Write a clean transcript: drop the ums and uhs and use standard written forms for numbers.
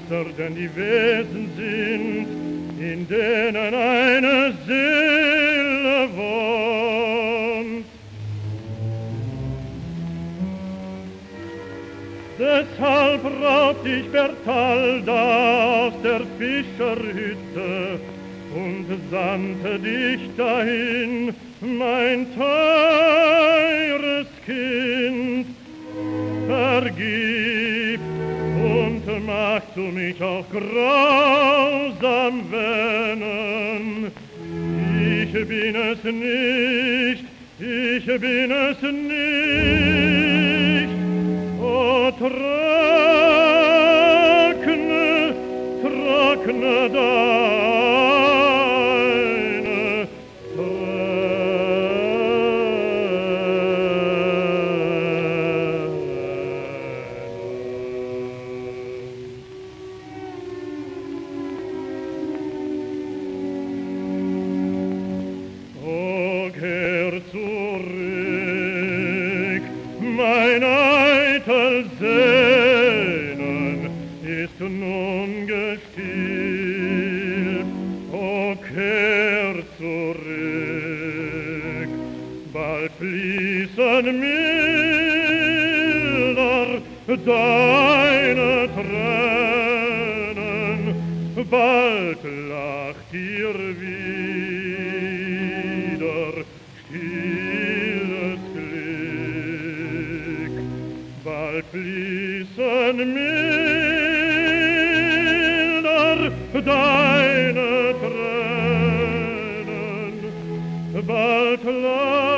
größer denn die Wesen sind, in denen eine Seele wohnt. Deshalb raubt ich Bertalda aus der Fischerhütte und sandte dich dahin, mein teures Kind. Vergib und magst du mich auch grausam wähnen. Ich bin es nicht, ich bin es nicht. O trockne, trockne deine Tränen. O kehr zurück, mein eitel Sehnen ist nun gestillt. O kehr zurück, bald fließen milder deine Tränen, bald lacht ihr wieder stilles Glück, bald fließen milder deine Tränen, bald lacht